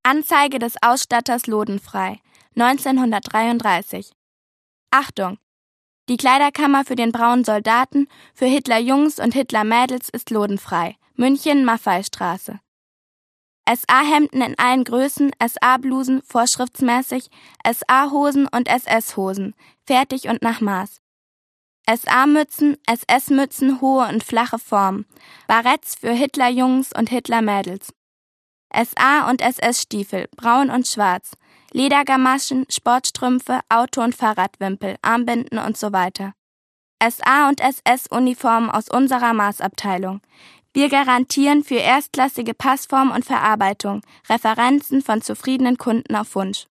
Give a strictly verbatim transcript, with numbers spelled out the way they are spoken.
Anzeige des Ausstatters Lodenfrei, neunzehnhundertdreiunddreißig. Achtung! Die Kleiderkammer für den braunen Soldaten, für Hitlerjungs und Hitlermädels ist lodenfrei. München, Maffeistraße. S A-Hemden in allen Größen, S A-Blusen vorschriftsmäßig, S A-Hosen und S S-Hosen, fertig und nach Maß. S A-Mützen, S S-Mützen, hohe und flache Form, Baretts für Hitlerjungs und Hitlermädels. S A- und S S-Stiefel, braun und schwarz, Ledergamaschen, Sportstrümpfe, Auto- und Fahrradwimpel, Armbinden und so weiter. S A- und S S-Uniformen aus unserer Maßabteilung. Wir garantieren für erstklassige Passform und Verarbeitung, Referenzen von zufriedenen Kunden auf Wunsch.